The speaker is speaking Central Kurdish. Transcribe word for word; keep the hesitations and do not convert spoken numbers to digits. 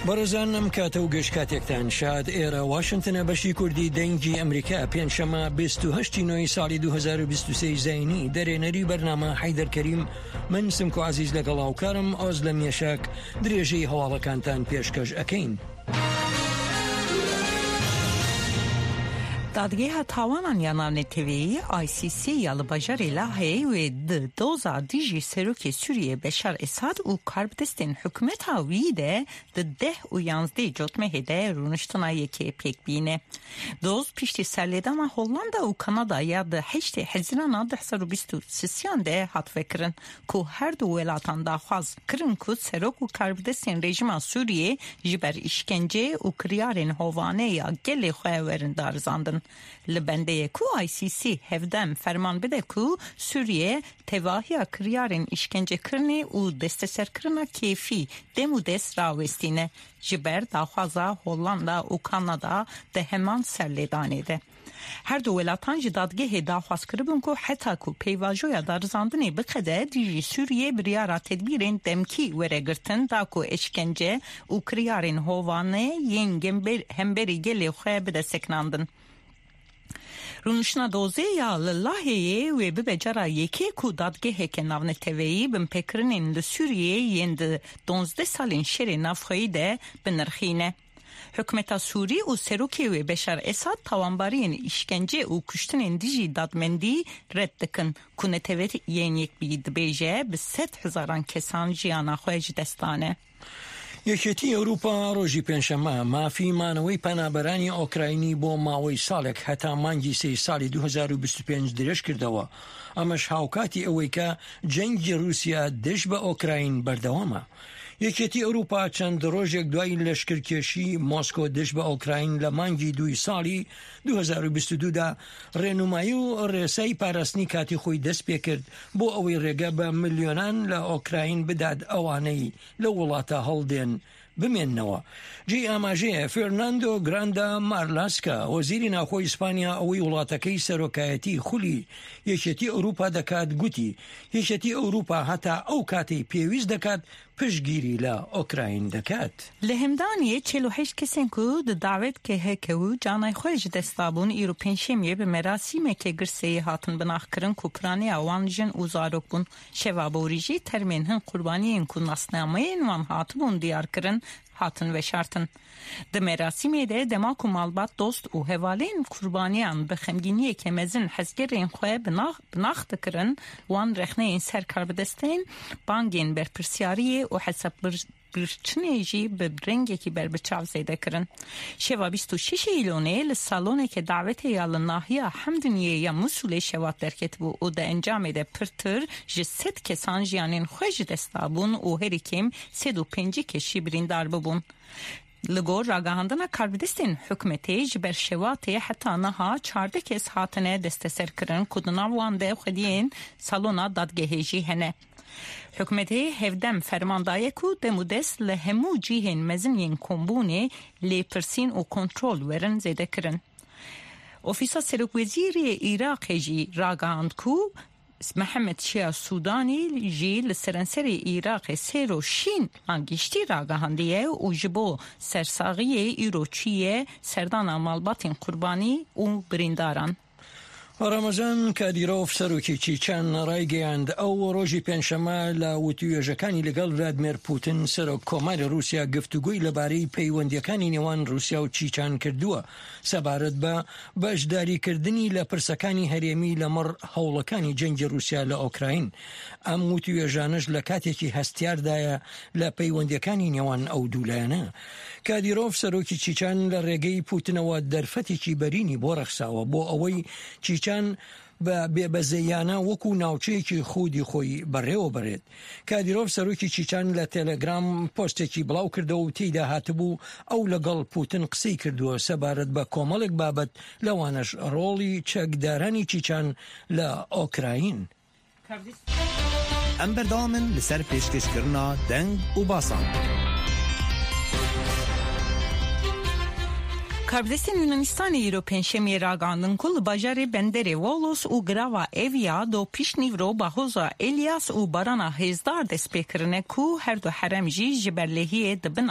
بەڕێزانم کاتە و گەشت کاتێکتان شاد ئێرە واشنگتنە بەشی کوردی دەنگی ئەمریکا پێنجشەمە بیست و هەشتی نۆی ساڵی دوو هەزار و بیست و سێ زاینی دەرێنەری بەرنامە حەیدەر کەریم من سمکۆ عەزیز لەگەڵ هاوکارم ئۆز لە میێشک درێژەی هەواڵەکانتان پێشکەش ئەکەین. دادگاه تاوانان یانان تیوی آی سی سی یال بجاری لاهی و د دوزا دیجی سروکی سوریه بشار اساد و کاربدستین حکومت هاوی ده د ده و یانزده جوتمه هده رونشتنا یکی پیک بینه. دوز پیشتی سرلیدان هولندا و کانادا یا ده هشت حزیران ده سر و بیست و سیسیان ده حد فکرن که هر دو ولاتان دا خواز کرن که سروک و کاربدستین رژیم سوریه جبر اشکنجه و کریارین هوانه یا گل خواه ورندار زاندن. لبنده کو آی سی سی هفدم فرمان بده کو سوریه تواهی کریارین اشکنجه کرنی و دست سرکرنا کیفی دمو دست راوستینه جبر داخوازا هولندا و کانادا ده همان سرلیدانه ده. هر دو ولاتان جدادگه داخواز کربون که حتی که پیواجویا دارزاندنی بقده دیجی سوریه بریارا تدبیرین دمکی وره گرتن دا که اشکنجه و کریارین هوانه ین همبری گلی خواه بده سکناندن. رونشنا دوزه یا للاهیه و ببجارا یکی که دادگه که ناون تیویی بم پکرنین ده سوریه ین ده دونزده سالین شری نافخوی ده بنرخینه. حکمت سوری و سروکی و بشار اساد تاوانبارین اشکنجه و کشتن دیجی دادمندی رد دکن کنه تیویت ین یک بید بیجه به ست هزاران کسان جیانا خویج دستانه. یەکێتی ئەوروپا ڕۆژی پێنجشەمە مافی مانەوەی پەنابەرانی ئۆکراینی بۆ ماوەی ساڵێک هەتا مانگی سێ ساڵی دوو هەزار و بیست و پێنج درێژ کردەوە. ئەمەش هاوکاتی ئەوەی کە جەنگی رووسیا دەست بە ئۆکراین بەردەوامە. یەکێتی ئەوروپا چەند ڕۆژێک دوای لەشکرکێشی مۆسکۆ دەست بە ئۆکراین لە مانگی دووی ساڵی دوو هەزار و بیست و دوو دا ڕێنمایی و ڕێسای پاراستنی کاتی خۆی دەست پێ کرد بۆ ئەوەی ڕێگە بە ملیۆنان لە ئۆکراین بدات ئەوانەی لە وڵاتە هەڵدێن بمێننەوە. جێی ئاماژەیە فێرناندۆ گراندا مارلاسکا وەزیری ناوخۆی ئیسپانیا ئەوەی وڵاتەکەی سەرۆکایەتی خولی یەکێتی ئەوروپا دەکات گوتی یەکێتی ئەوروپا هەتا ئەو کاتەی پێویست دەکات پشگیری لە ئۆکراین دەکات. لە هەمدانیە چێل و هەشت کەسێن کو د داوێت کە هەکەو جانای خۆی ji destabûn îro pênşemiyê bi merasîmekê girseyê hatin binaxkirin ku piraniya wan jin û zarok bûn. Şevaborî jî termên hin qurbaniyên ku nasnameyên wan hatibûn diyarkirin hatin veşartin. Di merasîmê de dema ku malbat dost û hevalên qurbaniyan bi xemgîniyekê mezin hezgerên xwe binax dikirin wan rexneyên serkarbidestên bangên berpirsiyariyê û hesabbirçinê jî bi rengekî berbiçav zêde kirin. Şeva bîst û şeş îlonê li salonekê davetê ya li nahiya Hemdiniyê ya Musulê şewat derketibû û di encamê de pirtir ji sed kesan jiyanên xwe ji dest dabûn û herî kêm sed û pêncî keşî birîndar bibûn. Li gor ragahandina karbidestên hukmetê ji ber şewatê heta niha çardeh kes hatine desteserkirin ku di nav wan de xwediyên salona dadgehê jî hene. Hükmetê hevdem fermandaye ku demû dest li hemû cihên mezinên kombûnê lêpirsîn û kontrol werin zêde kirin. Ofîsa Serokwezîrê Iraqê jî ragihand ku Mehmet Şia Sudanî jî li serenserê Iraqê sêr û şîn an giştî ragihandiye û ji bo sersaxiyê îro çûye serdana malbatên qurbanî û birîndaran. ڕەمەزان کادیرۆف سەرۆکێکی چان ڕایگەیاند ئەو ڕۆژی پێنجشەمە لە وتوێژەکانی لەگەڵ ڤلادیمیر پوتین سەرۆک کۆماری رووسیا گفتوگوی لەبارەی پەیوەندیەکانی نێوان رووسیا و چیچان کردووە سەبارەت بە بەشداریکردنی لە پرسەکانی هەرێمی لەمەڕ هەوڵەکانی جەنگی رووسیا لە ئۆکراین. ئەم وتوێژانش لە کاتێکی هەستیاردایە لە پەیوەندیەکانی نێوان ئەو دوولایەنە. کادیرۆف سەرۆکی چیچان لە ڕێگەی پوتینەوە دەرفەتێکی بەرینی بۆ ڕەخساوە بۆ ئەوەی چیچان بە بێبەزەیانە وەکو ناوچەیەکی خودی خۆی بەڕێوە بڕێت. کادیرۆف سەرۆکی چیچان لە تێلەگرام پۆستێکی بڵاو کردەوە و تێیدا هاتبوو ئەو لەگەڵ پوتین قسەی کردووە سەبارەت بە کۆمەڵێک بابەت لەوانش ڕۆڵی چەکدارانی چیچان لە ئۆکراین. ئەم بەردەوامن لەسەر پێشکەشکردنا دەنگ و باسان. Karbidestên Yunanistanê îro pênşemiyê ragandin ku li bajarê Benderê Volos û girava Evya do pişnîvro bahoza Elias û barana hêzdar dest pê kirine ku her du herem jî ji ber lehiyê dibin